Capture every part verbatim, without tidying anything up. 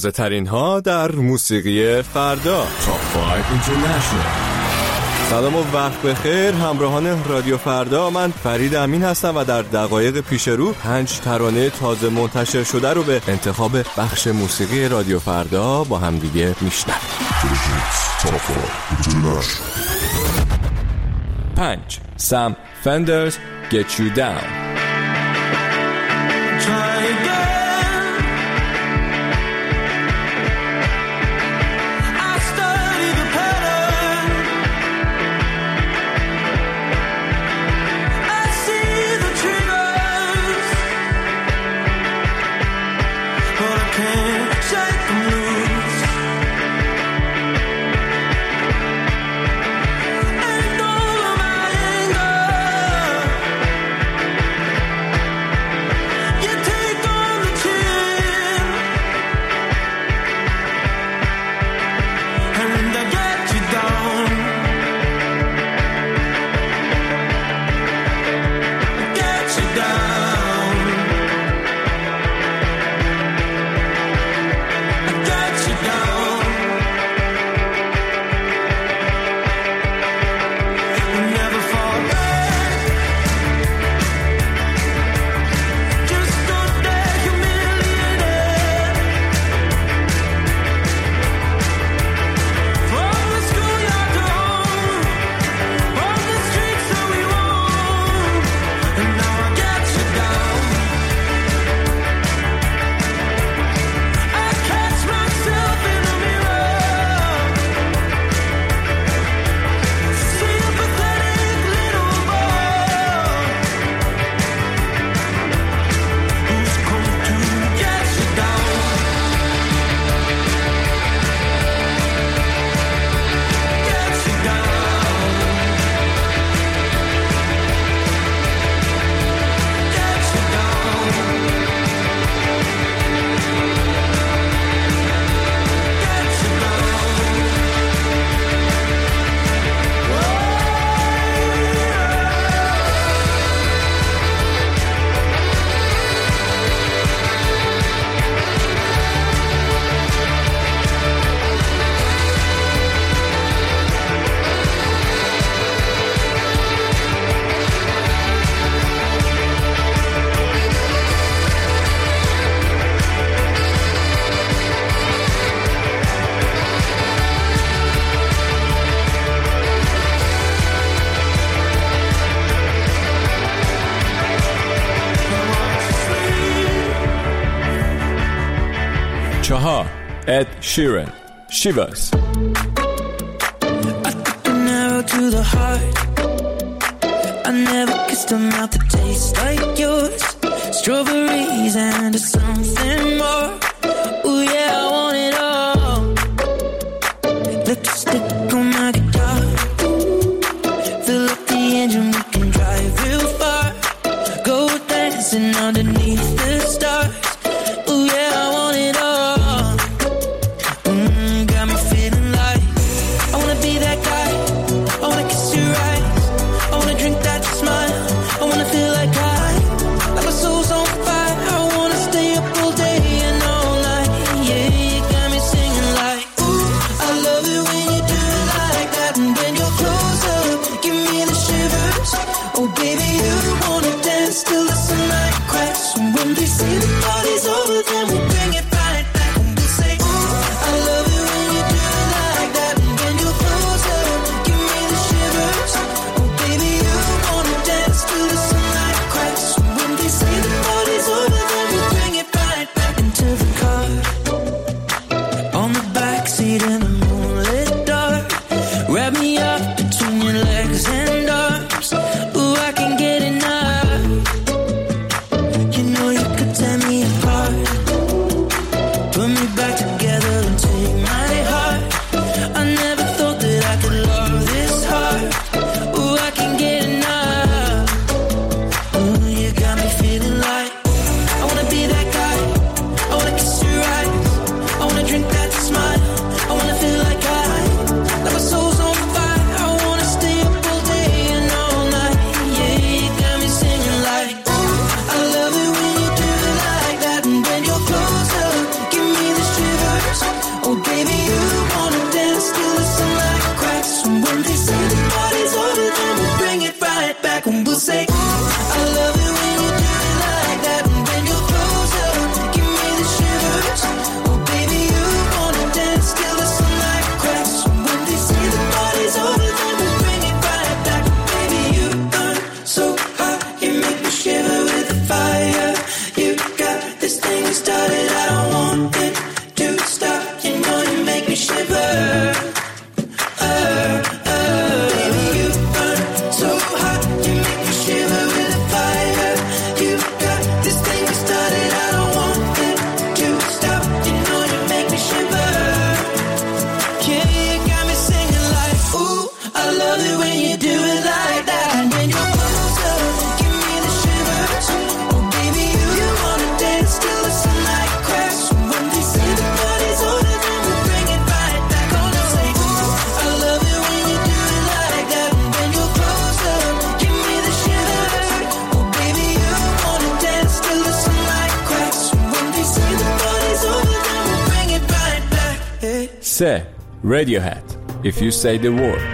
تازه ترین ها در موسیقی فردا. سلام و وقت بخیر همراهان رادیو فردا، من فرید امین هستم و در دقایق پیش رو پنج ترانه تازه منتشر شده رو به انتخاب بخش موسیقی رادیو فردا با هم دیگه میشنویم. پنج Sam Fender's Get You Down. چهار Ed Sheeran Shivers. I took an arrow to the heart. I never kissed a mouth that tastes like yours. Strawberries and something more. Ooh yeah, I want it all. Lipstick on my guitar. Fill up the engine, we can drive real far. Go dancing underneath the stars. Ooh yeah, I want it all. Feel like I, like my soul's on fire. I wanna stay up all day and all سه. Radiohead, If You Say The Word.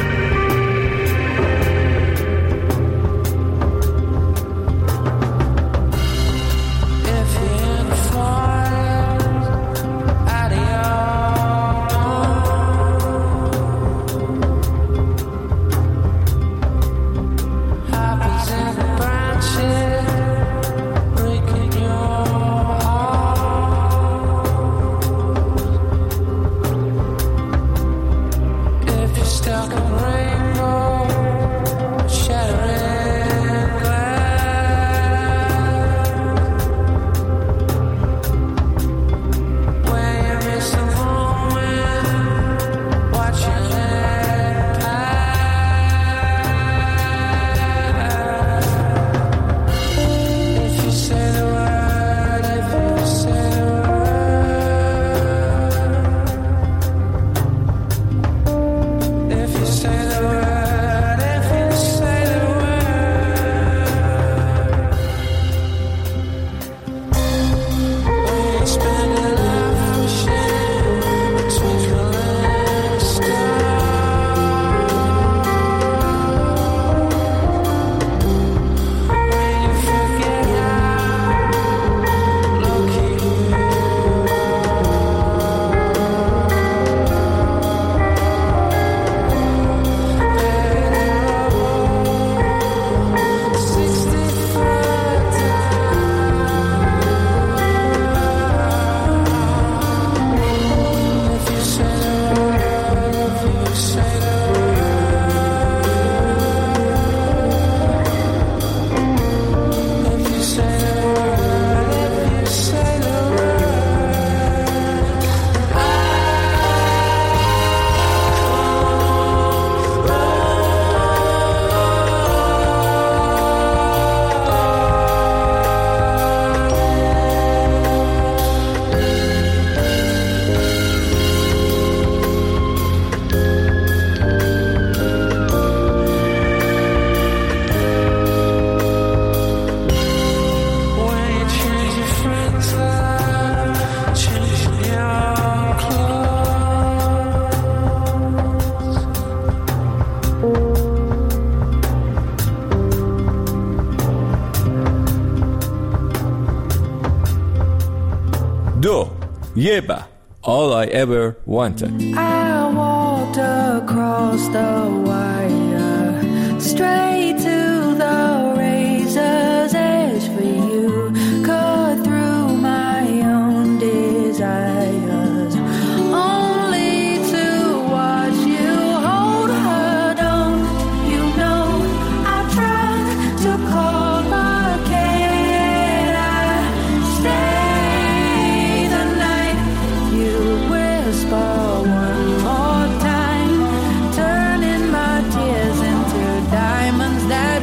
دو. Yeba, All I Ever Wanted. I walked across the wire, straight to the razor's edge for you, cut through my own desires, only to watch you hold her. Don't you know I tried to call, but can I stay? One more time, turning my tears into diamonds that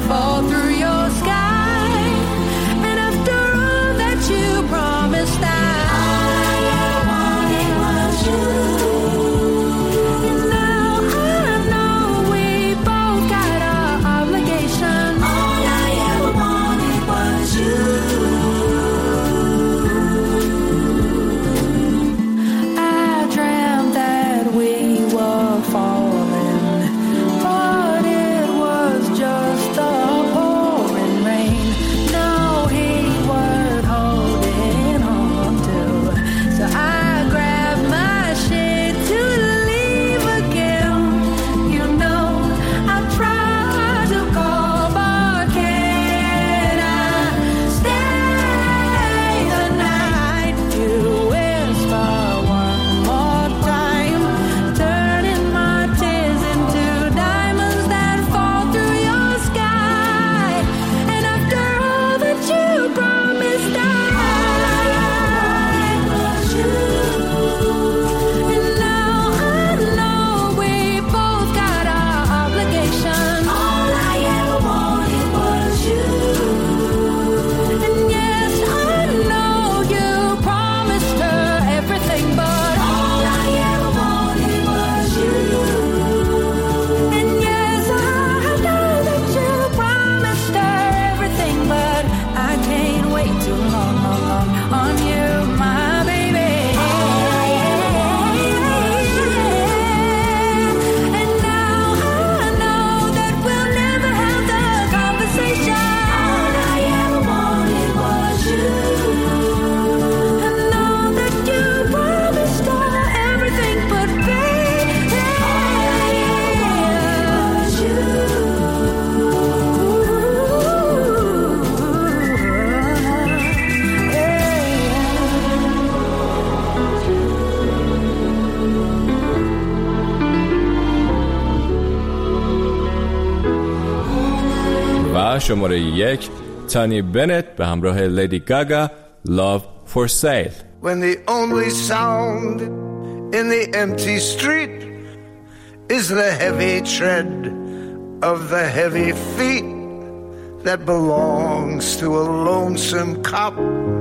و شماره یک تانی بنت به همراه لیدی گاگا Love for Sale. When the only sound in the empty street is the heavy tread of the heavy feet that belongs to a lonesome cop,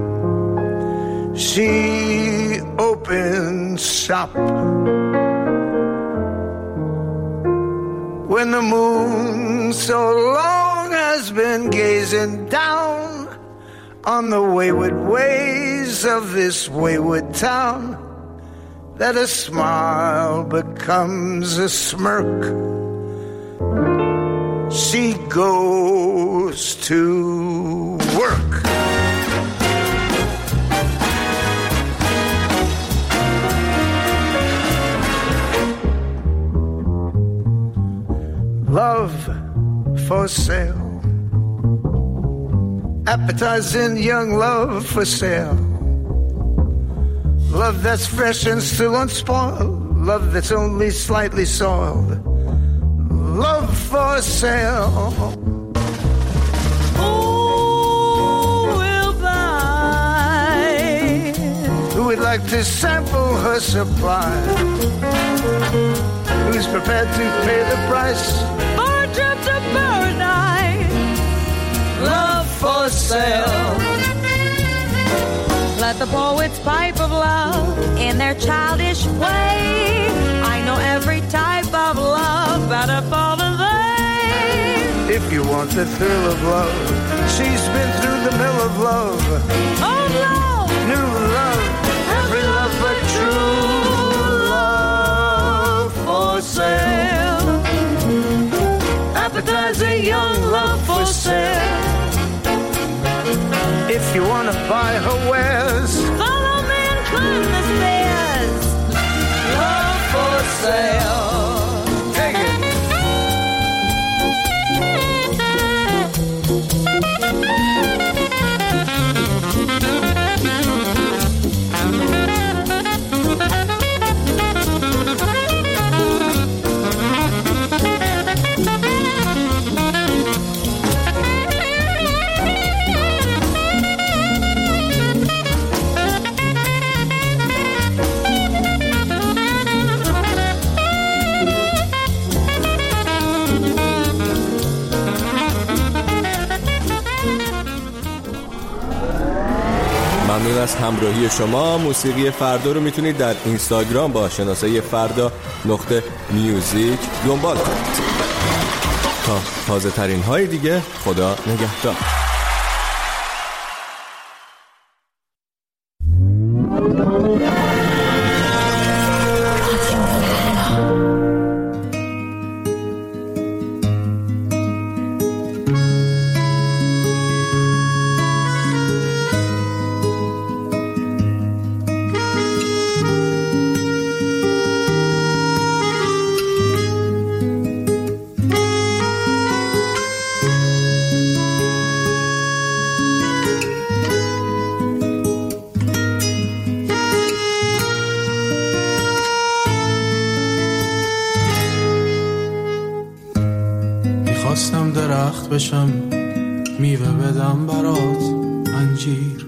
she opens shop. When the moon so long has been gazing down on the wayward ways of this wayward town, that a smile becomes a smirk, she goes to work. Love for sale, appetizing young love for sale. Love that's fresh and still unspoiled, love that's only slightly soiled. Love for sale. Who will buy? Who would like to sample her supply? Who's prepared to pay the price For a trip to paradise? Love for sale. Let the poets pipe of love in their childish way. I know every type of love better for the they. If you want the thrill of love, she's been through the mill of love. Oh love, New love, every love but true. Love for sale, appetizing young love for sale. If you want to buy her wares, follow me and climb the stairs. love for sale. Take it. ممنون از همراهی شما. موسیقی فردا رو میتونید در اینستاگرام با شناسه فردا نقطه میوزیک دنبال کنید. تا تازه ترین های دیگه، خدا نگهدار. میخواستم درخت بشم میوه بدم برات انجیر،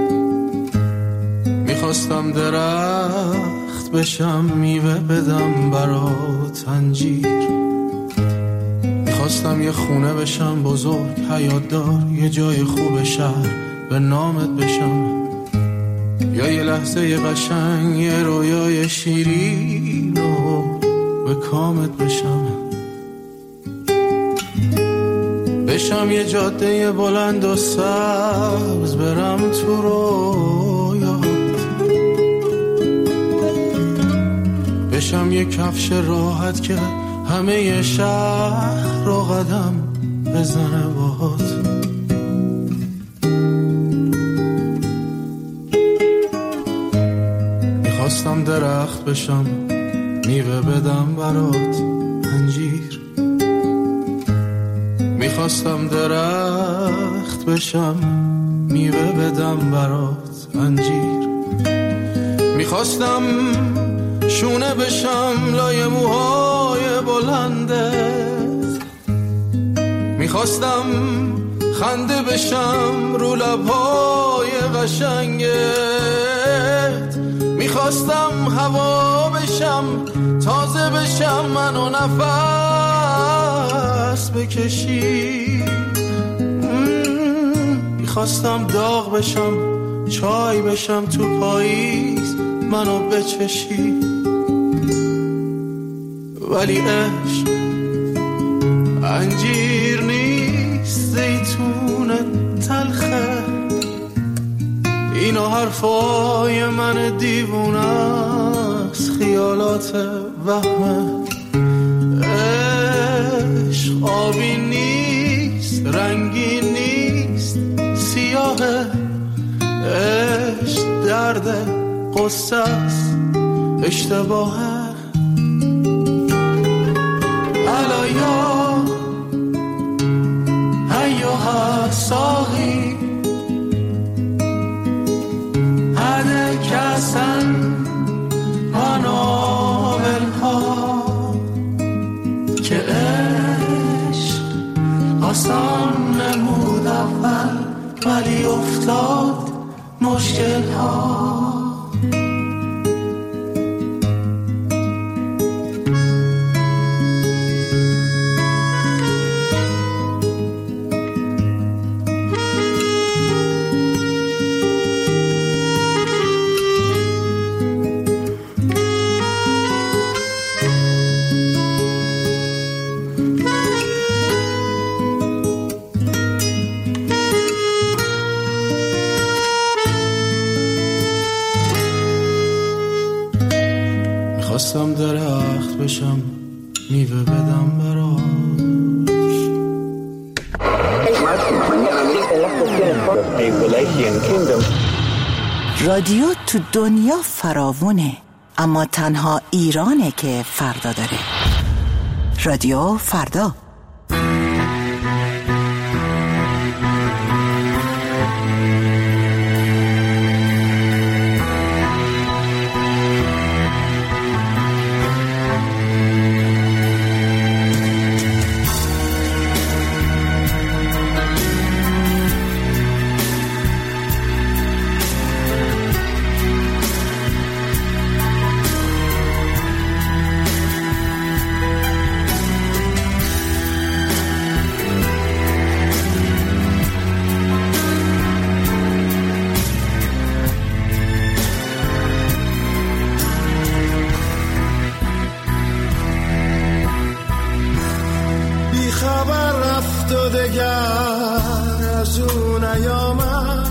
میخواستم درخت بشم میوه بدم برات انجیر، میخواستم یه خونه بشم بزرگ حیات دار، یه جای خوب شهر به نامت بشم، یا یه لحظه یه قشنگ یه رویای شیرین و به کامت بشم، بشم یه جاده بلند و سبز برم تو رویات، بشم یه کفش راحت که همه ی شهر رو قدم بزنه باهات، میخواستم درخت بشم میوه بدم برات انجیر، میخواستم درخت بشم میوه بدم برات انجیر، میخواستم شونه بشم لای موهای بلندت، میخواستم خنده بشم رو لبهای قشنگت، میخواستم هوا بشم تازه بشم منو نفس بکشی، میخواستم داغ بشم چای بشم تو پاییز منو بچشی، ولی عشق انجیر نیست زیتون تلخه، اینو حرفای من دیوونه است خیالات وهمه، عشق آبی نیست رنگی نیست سیاهه، عشق درد قصه است اشتباهه، علایا ایوها ساقی هده کسن منابل ها که عشق آسان نمود اول ولی افتاد مشکل ها. خواستم درخت بشم میوه بدم براش، رادیو تو دنیا فراوونه، اما تنها ایرانه که فردا داره. رادیو فردا. از اون ایامم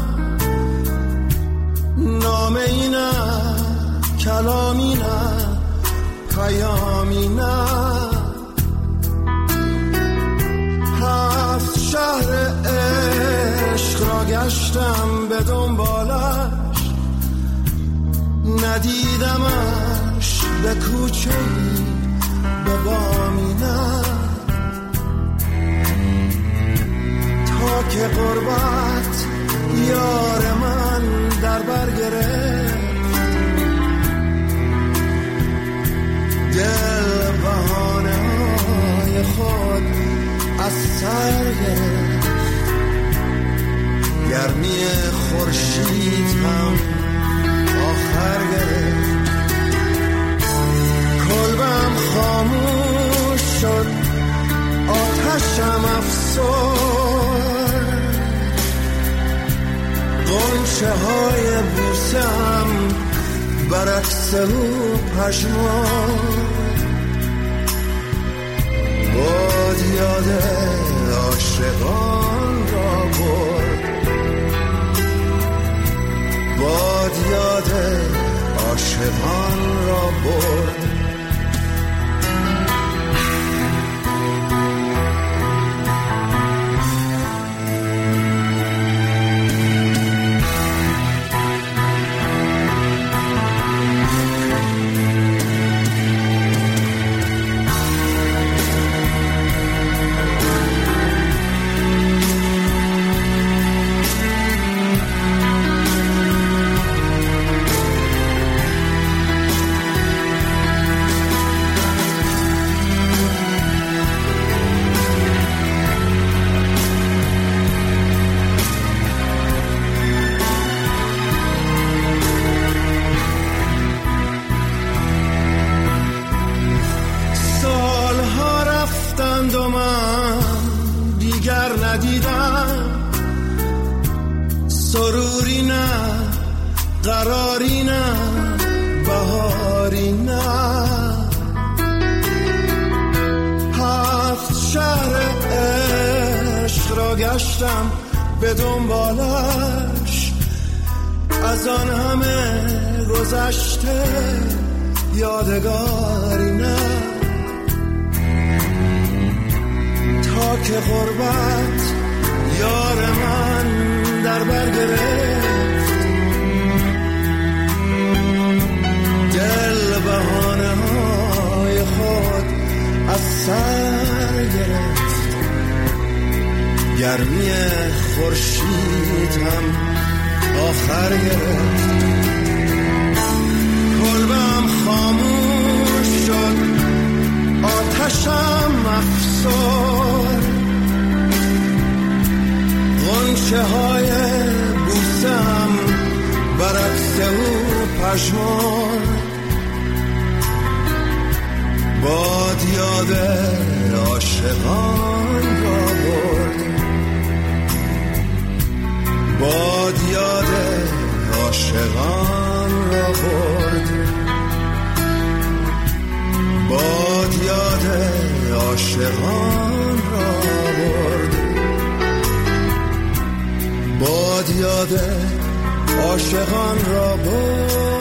نامه نه کلامی نه پیامی نه، هفت شهر عشق را گشتم به دنبالش، ندیدمش به کوچه‌ای به بامی نه، تا که غربت یار من در بر گرفت، دل بهانه های خود از سر گرفت، گرمی خورشید هم آخر گرفت، کلبم خاموش شد آتشم افسرد، غنچه های بوسم برعکس او پژمرد، باد یاد عاشقان را برد، باد یاد عاشقان را برد. قراری نه بهاری نه، هفت شهر عشق را گشتم به دنبالش، از آن همه گذشته یادگاری نه، تا که غربت یار من در بر گرفت، دل بهانه های خود از سر گرفت، گرمی خورشید هم آخر گرفت، کلبم خاموش شد آتشم افسر، غنچه های بوسم برعکس او پشمان، باد یاد عاشقان را برد، باد یاد عاشقان را برد، باد یاد عاشقان را برد، باد یاد عاشقان را برد.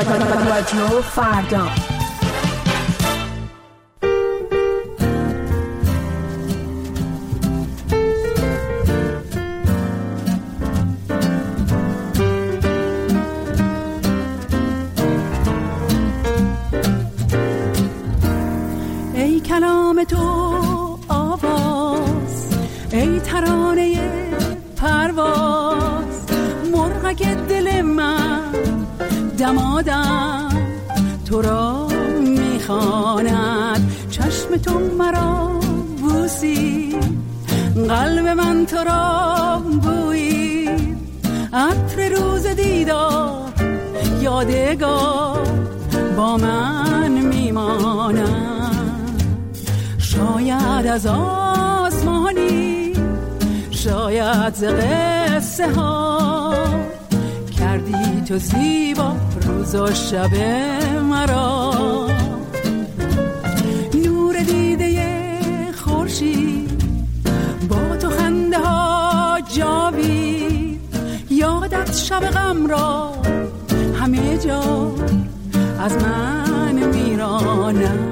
رادیو فردا. ای کلام تو آواز، ای ترانه پرواز، مرغک دل من دمادم تو را میخواند. چشم تو مرا بوسید، قلب من تو را بویید. عطر روز دیدار یادگار با من میماند. شاید از آسمانی، شاید ز قصه ها، کردی تو زیبا روز و شب مرا. نور دیده خورشید با تو خنده ها جاوید. یادت شب غم را همه جا از من میرانم.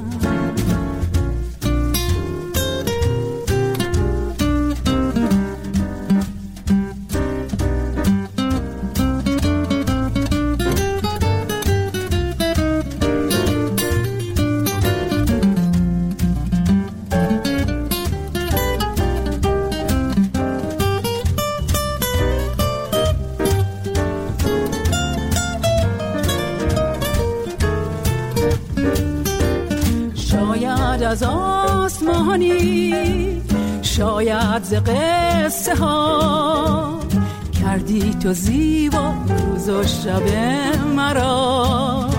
از آسمانی، شاید ز قصه ها، کردی تو زیبا روز و شب مرا.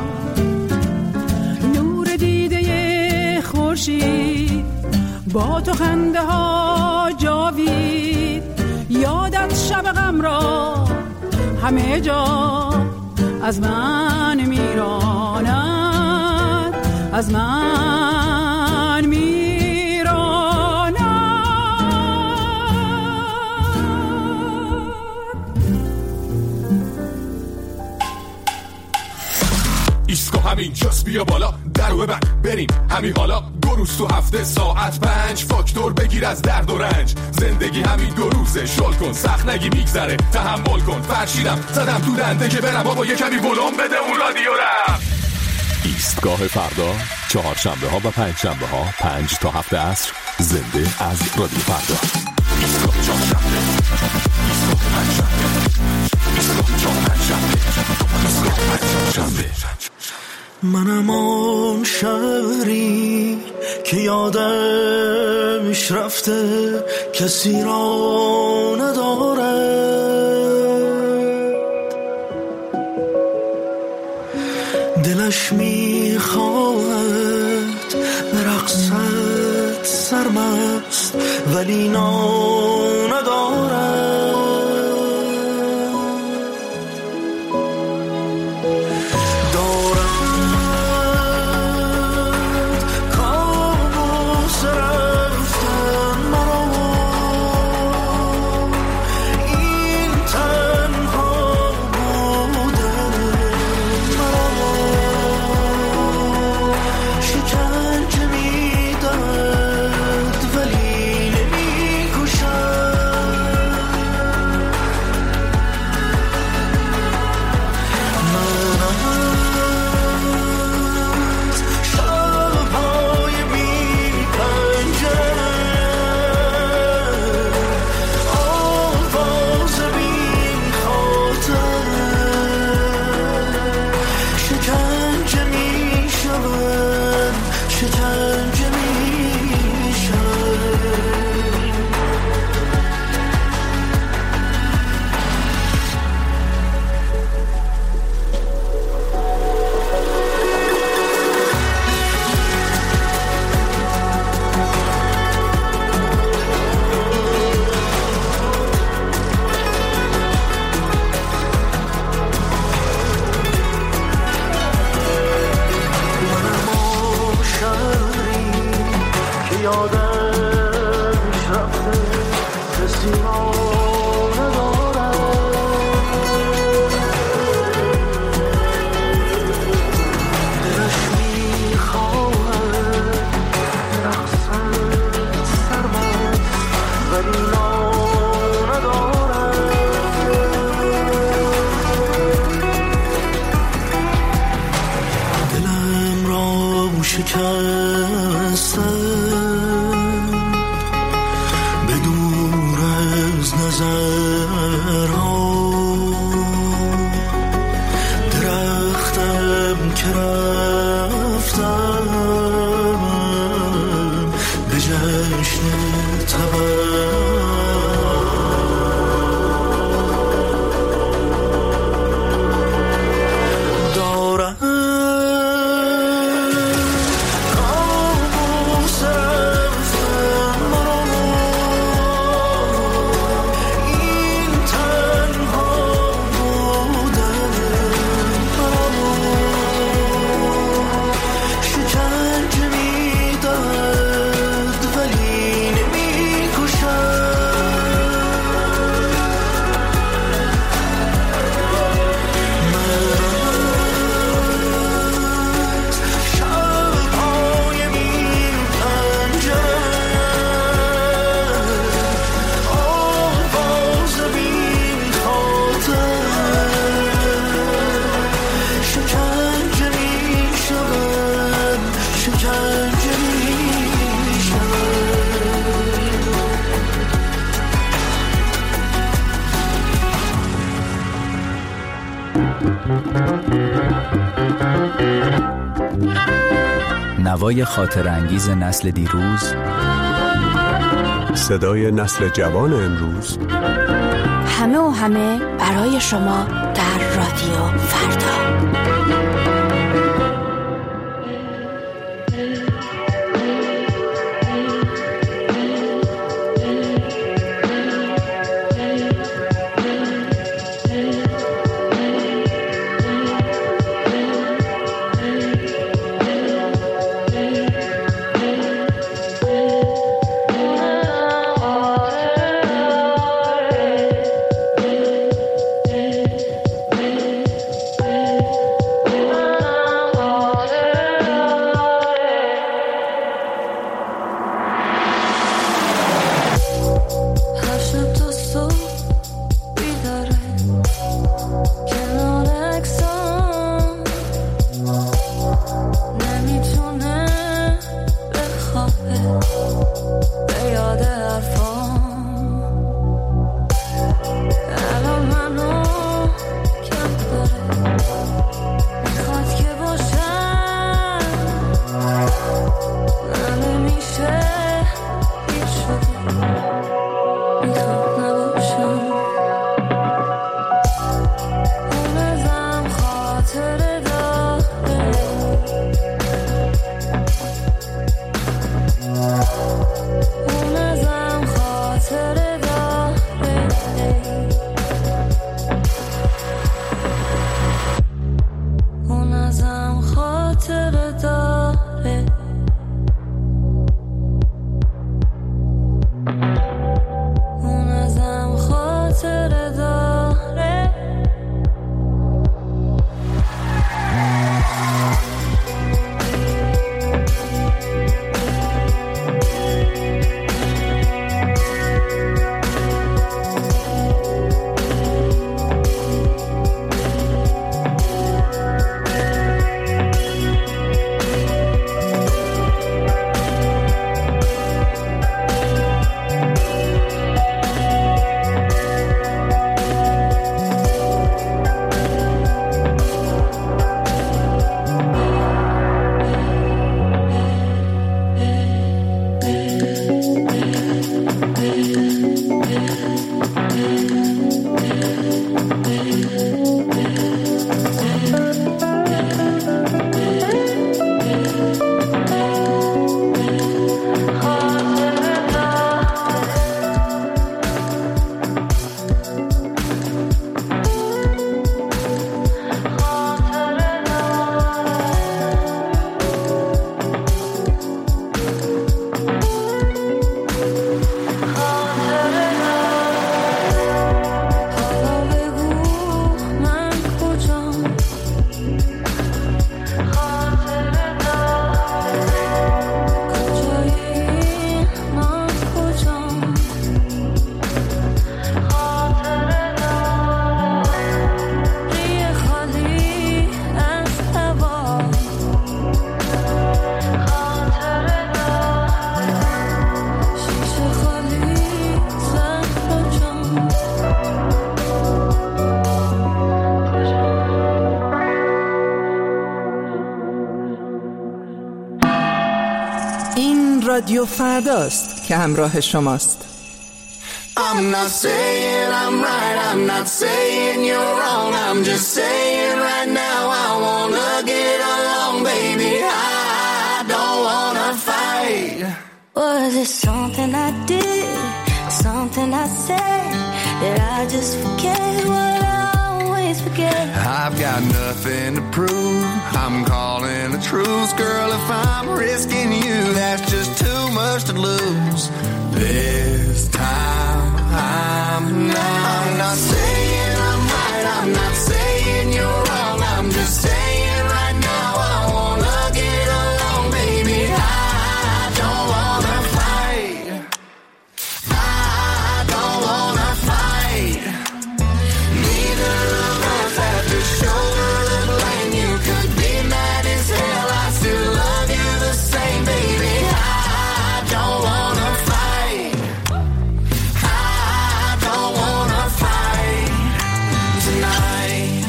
نور دیده خورشید با تو خنده ها جاوید. یادت شب غم را همه جا از من میراند، از من میراند. ایسکو همین جاست، بیا بالا درو ببند بریم همین حالا. دو روز تو هفته ساعت پنج، فاکتور بگیر از درد و رنج. زندگی همین دو روزه، شل کن سخت نگی میگذره، تحمل کن. فرشیدم زدم تو دنده که برم بابا یه کمی ولوم بده اون رادیو رم. ایستگاه فردا، چهارشنبه ها و پنج شنبه ها پنج تا هفت عصر، زنده از رادیو فردا. ایستگاه چهارشنبه، ایستگاه پنجشنبه، ایستگاه چهارشنبه، ایستگاه پنجشنبه. منم آن شهری که یادمش رفته، کسی را نداره. دلش میخواهد برقصد سرمست، ولی نان ندارد. شهری شکستم به دور از نظرها درختم که رفتم به جشن نوای خاطر انگیز نسل دیروز، صدای نسل جوان امروز، همه و همه برای شما در رادیو فردا. این رادیو فرداست که همراه شماست. I'm not saying I'm right, I'm not saying you're wrong, I'm just saying right now I wanna get along, baby, I don't wanna fight. Was it something I did, something I said, that I just forget what I always forget? I've got nothing to prove, I'm calling the truth, girl, if I'm risking you, that's just too much to lose. This time I'm not, I'm not saying I'm right, I'm not saying you're wrong, I'm just saying right now I wanna get along, baby, I don't wanna fight, I don't wanna fight, neither of us have to shoulder the blame, you could be mad as hell, I still love you the same, baby, I don't wanna fight, I don't wanna fight tonight.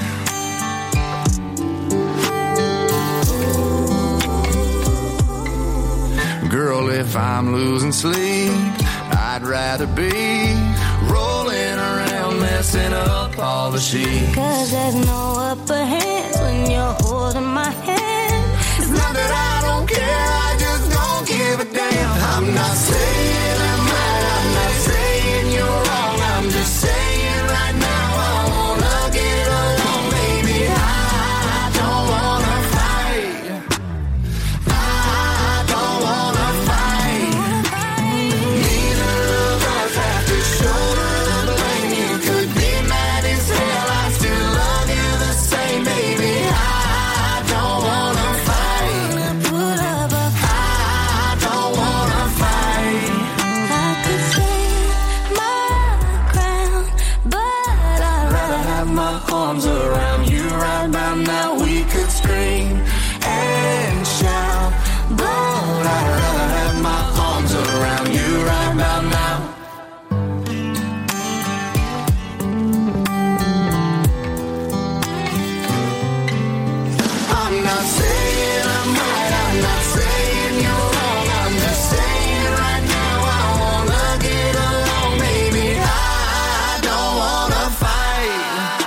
Girl, if I'm losing sleep, I'd rather be rolling around, messing up all the sheets. Cause there's no upper hands when you're holding my hand. It's not that I don't care, I just don't give a damn. I'm not saying I'm right, I'm not saying you're wrong, I'm just saying right now I wanna get along, baby, I don't wanna fight, I don't wanna fight, neither of us have to shoulder the blame, you could be mad as hell, I still love you the same, baby, I don't wanna fight, Put up a I don't wanna fight. I could stand my ground, but I'd rather Have my arms around you right about now. We could scream and shout, but I'd rather have my arms around you right about now. I'm not saying I'm right, I'm not saying you're wrong, I'm just saying right now I wanna get along, baby, I don't wanna fight,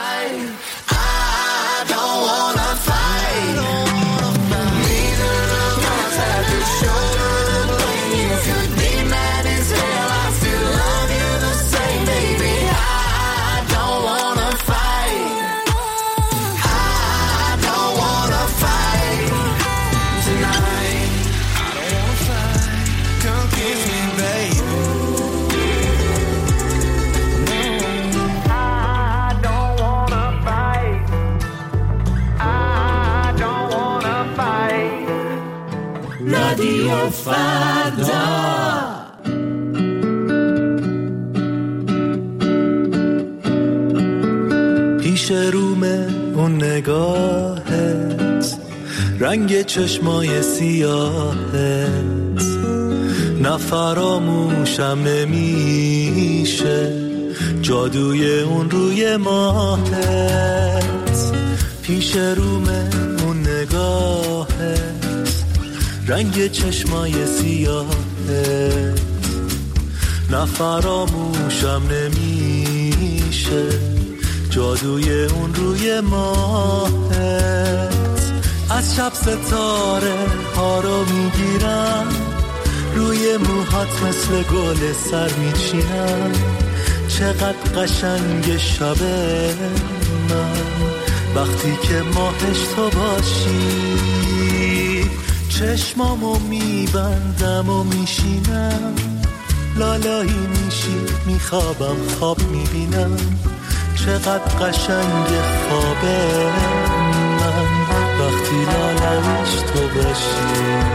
I don't wanna fight, neither of us have to shoulder the blame, you could be mad as hell, I still love you the same, baby, I don't wanna fight, I don't wanna fight tonight, I don't wanna fight, come kiss me, baby, I don't wanna fight, I don't wanna fight. رادیو فردا. پیش رومه اون نگاهت، رنگ چشمای سیاهت، نه فراموشم نمیشه جادوی اون روی ماهت. پیش رومه اون نگاهت، رنگ چشمای سیاهت، نه فراموشم نمیشه جادوی اون روی ماهت. از شب ستاره ها رو میگیرم، روی موهات مثل گل سر میچینم. چقدر قشنگ شب من وقتی که ماهش تو باشی. چشمامو میبندم و میشینم، لالایی میشی میخوابم خواب میبینم. چقدر قشنگ خوابه من وقتی لالایش تو باشی.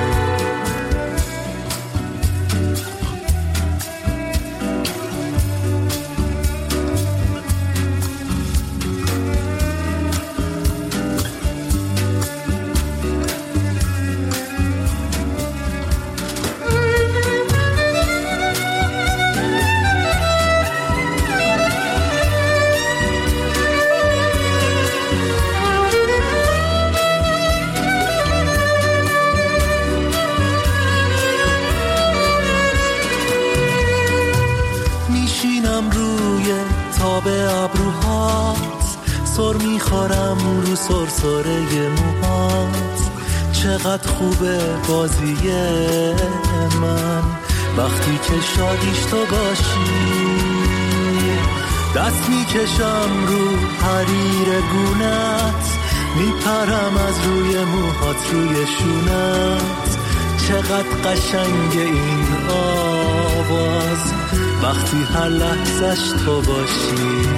میخورم رو سرسره موهات، چقدر خوبه بازی من وقتی که شادیش تو باشی. دست میکشم رو حریر گونت، میپرم از روی موهات روی شونت، چقدر قشنگ این آواز وقتی هر لحظش تو باشی.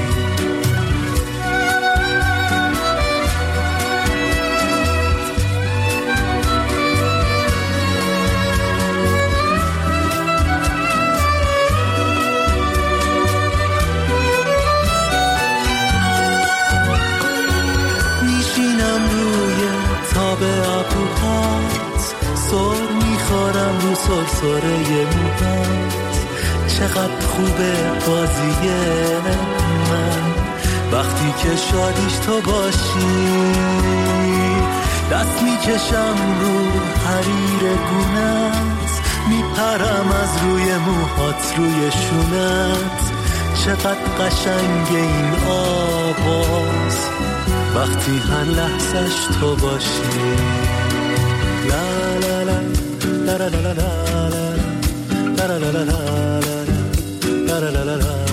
سرسره موهات، چقدر خوبه بازی من وقتی که شادیش تو باشی. دست میکشم رو حریر گونت، میپرم از روی موهات روی شونت، چقدر قشنگ این آواز وقتی هر لحظش تو باشی. لا لا لا la la la la la la la la la la la la la la la